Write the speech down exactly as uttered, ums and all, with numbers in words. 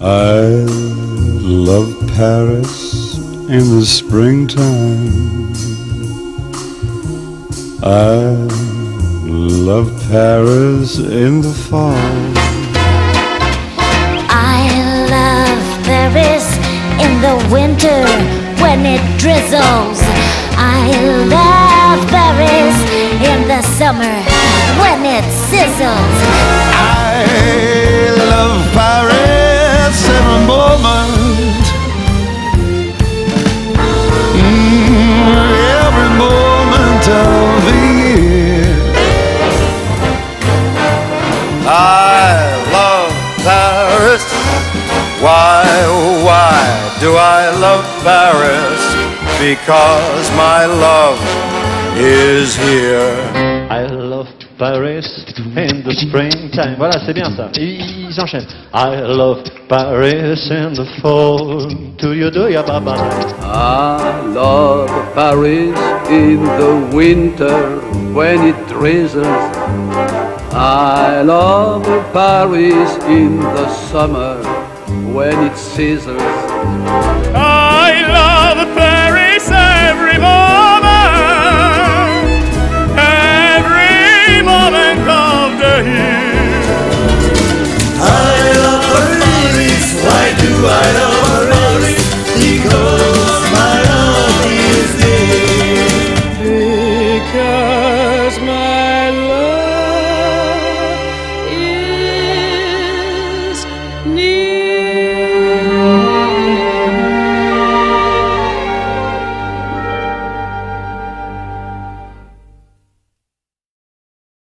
I love Paris in the springtime. I love Paris in the fall. I love Paris in the winter when it drizzles. I love Paris in the summer when it sizzles. I love Paris every moment. Mm, every moment of the year. I love Paris. Why, oh why do I love Paris? Because my love is here. I love Paris in the springtime. Voilà, c'est bien ça. Ils, ils enchaînent. I love Paris in the fall. Do you do ya bye bye? I love Paris in the winter when it drizzles. I love Paris in the summer when it sizzles. I love Paris every moment, every moment of the year.